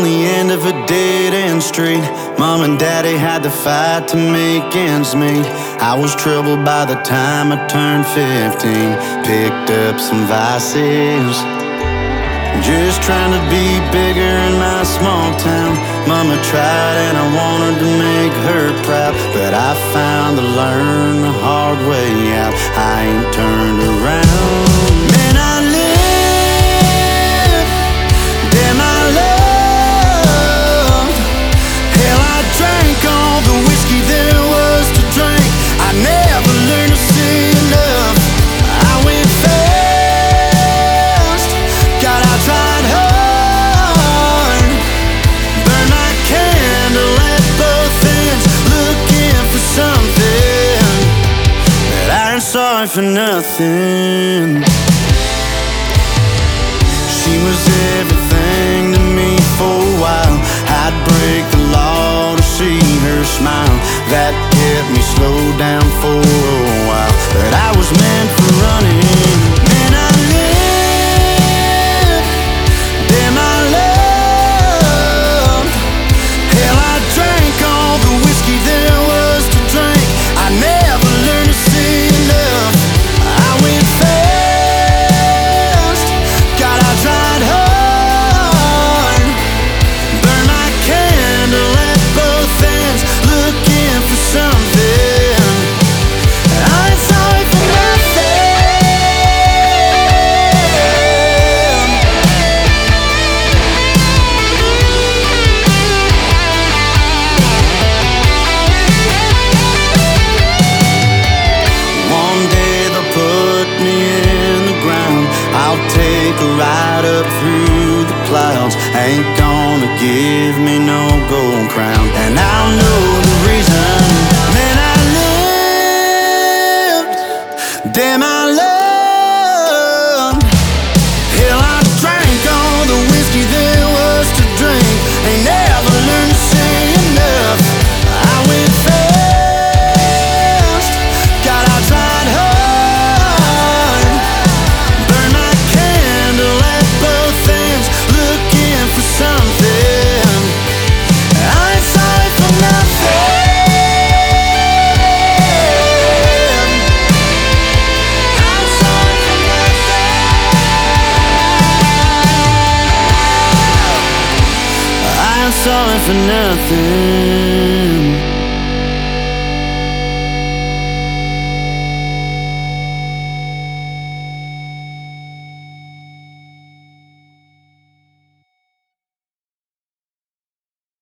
the end of a dead-end street. Mom and Daddy had to fight to make ends meet. I was troubled by the time I turned 15. Picked up some vices, just trying to be bigger in my small town. Mama tried and I wanted to make her proud, but I found to learn the hard way out. I ain't turned around. Man, I lived, damn I loved. Hell, I drank all the whiskey there was to drink. I never learned to see enough. I went fast, God, I tried hard. Burn my candle at both ends, looking for something, but I ain't sorry for nothing. She was everything to me for a while. I'd break the law to see her smile. That kept me slowed down for a while, but I was meant for running. Man, I lived, damn I loved. Hell, I drank all the whiskey there was to drink. I never learned to see enough. I went fast, God, I tried hard. Burn my candle at both ends, looking for something. I ain't sorry for One day they'll put me in the ground. I'll take a ride up through the clouds. Ain't gonna give me no gold crown, and I'll know the reason. Man, I lived, damn I loved. Hell, I drank all the whiskey there was to drink. Ain't never learned to say enough. I went fast, God, I tried hard. Burn my candle at both ends, looking for something. I ain't sorry for nothing. I ain't sorry for nothing. I ain't sorry for nothing.